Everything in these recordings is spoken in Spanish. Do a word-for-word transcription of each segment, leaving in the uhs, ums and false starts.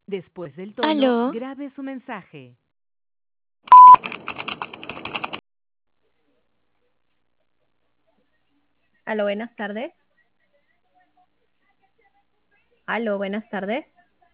Después del tono, ¿Aló? grabe su mensaje. Aló, buenas tardes. Aló, buenas tardes.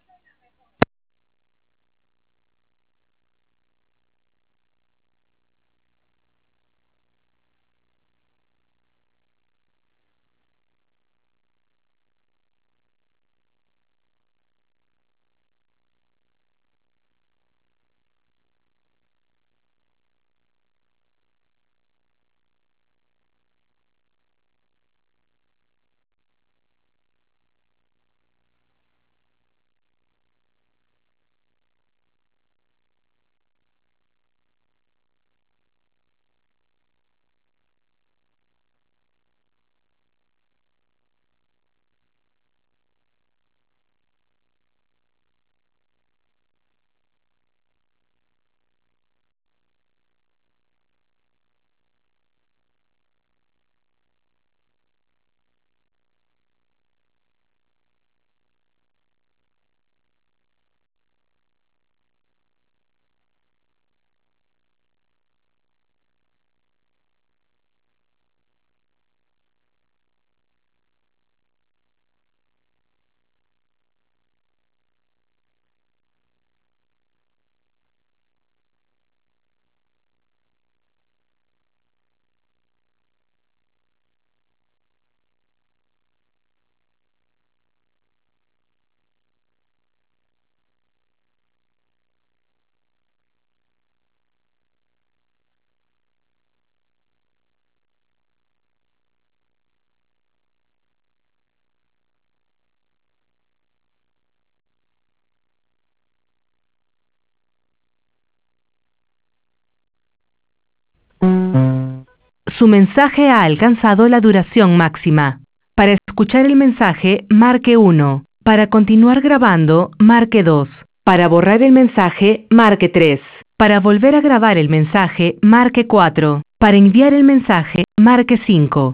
Su mensaje ha alcanzado la duración máxima. Para escuchar el mensaje, marque uno. Para continuar grabando, marque dos. Para borrar el mensaje, marque tres. Para volver a grabar el mensaje, marque cuatro. Para enviar el mensaje, marque cinco.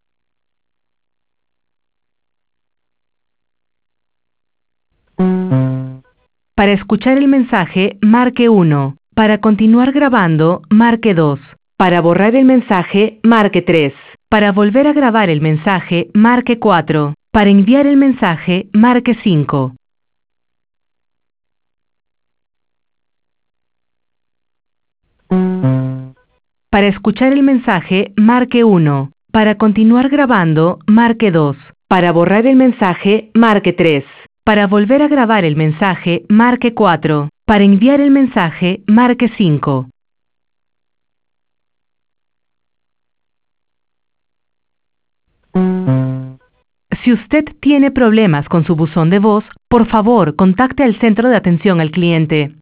Para escuchar el mensaje, marque uno. Para continuar grabando, marque dos. Para borrar el mensaje, marque tres. Para volver a grabar el mensaje, marque cuatro. Para enviar el mensaje, marque cinco. Para escuchar el mensaje, marque uno. Para continuar grabando, marque dos. Para borrar el mensaje, marque tres. Para volver a grabar el mensaje, marque cuatro. Para enviar el mensaje, marque cinco. Si usted tiene problemas con su buzón de voz, por favor, contacte al centro de atención al cliente.